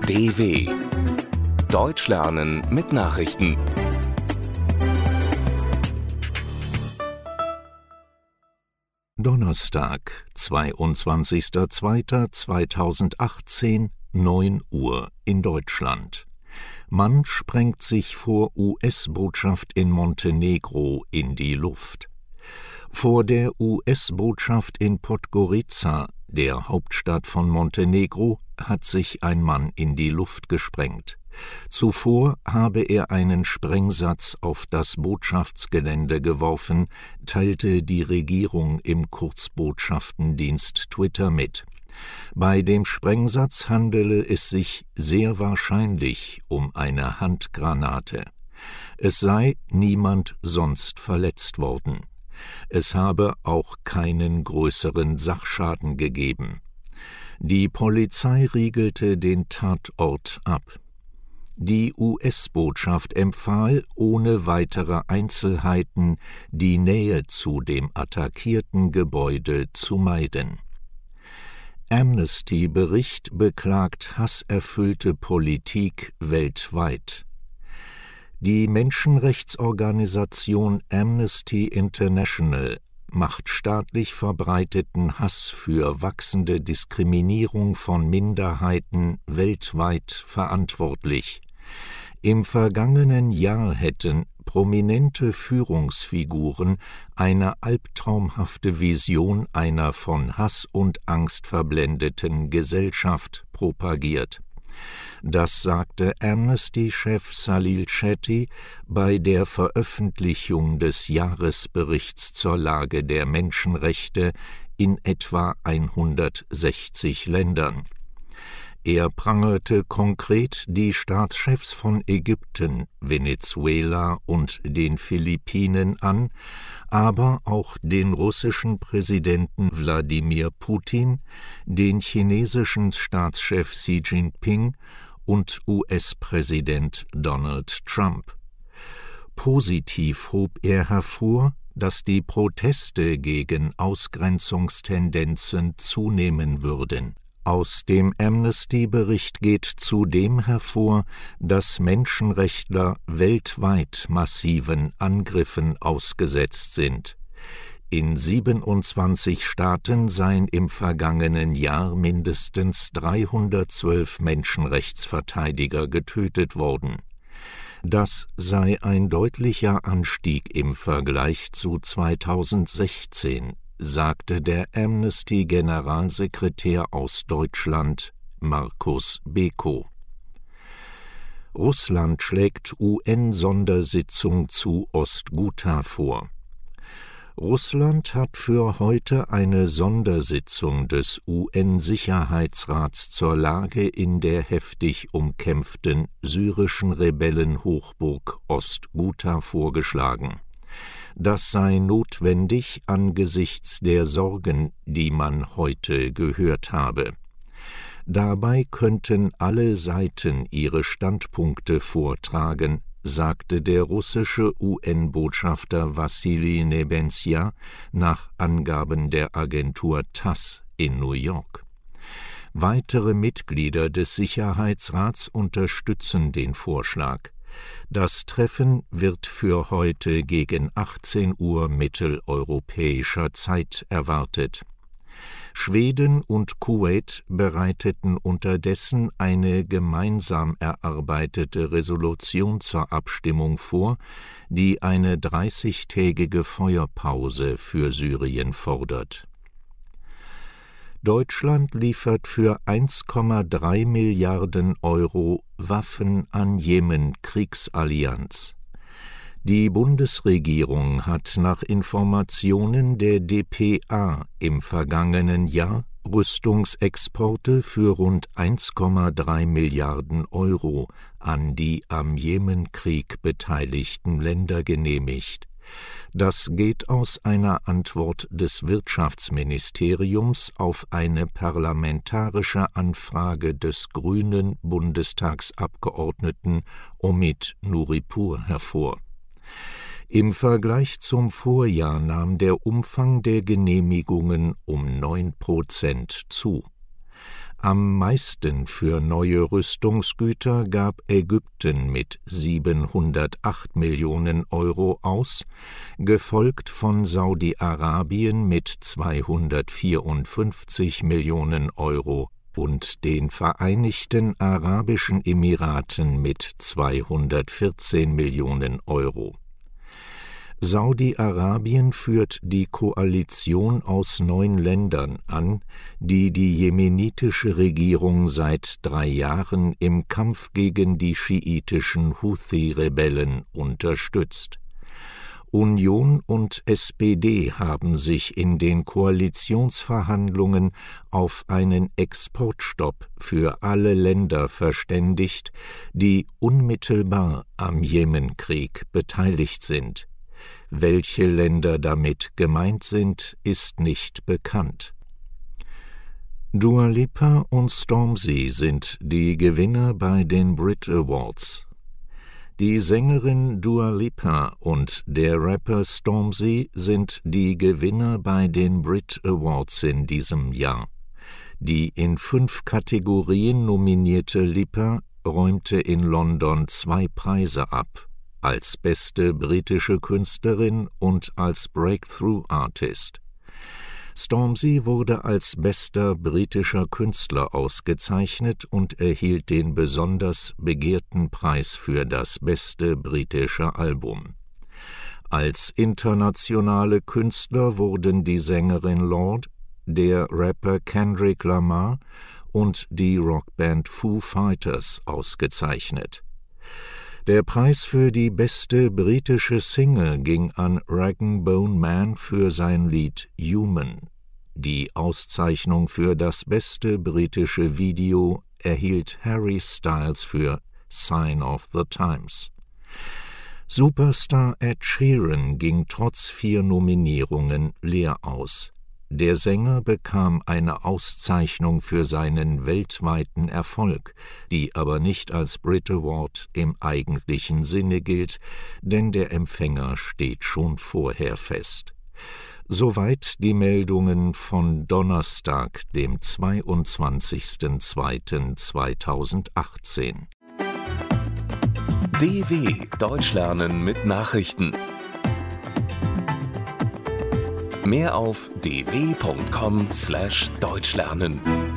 DW Deutsch lernen mit Nachrichten. Donnerstag, 22.02.2018, 9 Uhr in Deutschland. Mann sprengt sich vor US-Botschaft in Montenegro in die Luft. Vor der US-Botschaft in Podgorica, der Hauptstadt von Montenegro, hat sich ein Mann in die Luft gesprengt. Zuvor habe er einen Sprengsatz auf das Botschaftsgelände geworfen, teilte die Regierung im Kurzbotschaftendienst Twitter mit. Bei dem Sprengsatz handele es sich sehr wahrscheinlich um eine Handgranate. Es sei niemand sonst verletzt worden. Es habe auch keinen größeren Sachschaden gegeben. Die Polizei riegelte den Tatort ab. Die US-Botschaft empfahl ohne weitere Einzelheiten, die Nähe zu dem attackierten Gebäude zu meiden. Amnesty-Bericht beklagt hasserfüllte Politik weltweit. Die Menschenrechtsorganisation Amnesty International macht staatlich verbreiteten Hass für wachsende Diskriminierung von Minderheiten weltweit verantwortlich. Im vergangenen Jahr hätten prominente Führungsfiguren eine albtraumhafte Vision einer von Hass und Angst verblendeten Gesellschaft propagiert. Das sagte Amnesty-Chef Salil Shetty bei der Veröffentlichung des Jahresberichts zur Lage der Menschenrechte in etwa 160 Ländern. Er prangerte konkret die Staatschefs von Ägypten, Venezuela und den Philippinen an, aber auch den russischen Präsidenten Wladimir Putin, den chinesischen Staatschef Xi Jinping und US-Präsident Donald Trump. Positiv hob er hervor, dass die Proteste gegen Ausgrenzungstendenzen zunehmen würden. Aus dem Amnesty-Bericht geht zudem hervor, dass Menschenrechtler weltweit massiven Angriffen ausgesetzt sind. In 27 Staaten seien im vergangenen Jahr mindestens 312 Menschenrechtsverteidiger getötet worden. Das sei ein deutlicher Anstieg im Vergleich zu 2016, sagte der Amnesty-Generalsekretär aus Deutschland, Markus Beko. Russland schlägt UN-Sondersitzung zu Ostguta vor. Russland hat für heute eine Sondersitzung des UN-Sicherheitsrats zur Lage in der heftig umkämpften syrischen Rebellenhochburg Ostguta vorgeschlagen. Das sei notwendig angesichts der Sorgen, die man heute gehört habe. Dabei könnten alle Seiten ihre Standpunkte vortragen, sagte der russische UN-Botschafter Wassili Nebenzia nach Angaben der Agentur TASS in New York. Weitere Mitglieder des Sicherheitsrats unterstützen den Vorschlag. Das Treffen wird für heute gegen 18 Uhr mitteleuropäischer Zeit erwartet. Schweden und Kuwait bereiteten unterdessen eine gemeinsam erarbeitete Resolution zur Abstimmung vor, die eine 30-tägige Feuerpause für Syrien fordert. Deutschland liefert für 1,3 Milliarden Euro Waffen an Jemen-Kriegsallianz. Die Bundesregierung hat nach Informationen der dpa im vergangenen Jahr Rüstungsexporte für rund 1,3 Milliarden Euro an die am Jemenkrieg beteiligten Länder genehmigt. Das geht aus einer Antwort des Wirtschaftsministeriums auf eine parlamentarische Anfrage des grünen Bundestagsabgeordneten Omid Nuripur hervor. Im Vergleich zum Vorjahr nahm der Umfang der Genehmigungen um 9% zu. Am meisten für neue Rüstungsgüter gab Ägypten mit 708 Millionen Euro aus, gefolgt von Saudi-Arabien mit 254 Millionen Euro und den Vereinigten Arabischen Emiraten mit 214 Millionen Euro. Saudi-Arabien führt die Koalition aus 9 Ländern an, die die jemenitische Regierung seit 3 Jahren im Kampf gegen die schiitischen Houthi-Rebellen unterstützt. Union und SPD haben sich in den Koalitionsverhandlungen auf einen Exportstopp für alle Länder verständigt, die unmittelbar am Jemenkrieg beteiligt sind. Welche Länder damit gemeint sind, ist nicht bekannt. Dua Lipa und Stormzy sind die Gewinner bei den Brit Awards. Die Sängerin Dua Lipa und der Rapper Stormzy sind die Gewinner bei den Brit Awards in diesem Jahr. Die in 5 Kategorien nominierte Lipa räumte in London 2 Preise ab: als beste britische Künstlerin und als Breakthrough Artist. Stormzy wurde als bester britischer Künstler ausgezeichnet und erhielt den besonders begehrten Preis für das beste britische Album. Als internationale Künstler wurden die Sängerin Lorde, der Rapper Kendrick Lamar und die Rockband Foo Fighters ausgezeichnet. Der Preis für die beste britische Single ging an Rag & Bone Man für sein Lied Human. Die Auszeichnung für das beste britische Video erhielt Harry Styles für Sign of the Times. Superstar Ed Sheeran ging trotz 4 Nominierungen leer aus. Der Sänger bekam eine Auszeichnung für seinen weltweiten Erfolg, die aber nicht als Brit Award im eigentlichen Sinne gilt, denn der Empfänger steht schon vorher fest. Soweit die Meldungen von Donnerstag, dem 22.02.2018. DW Deutsch lernen mit Nachrichten. Mehr auf dw.com/deutschlernen.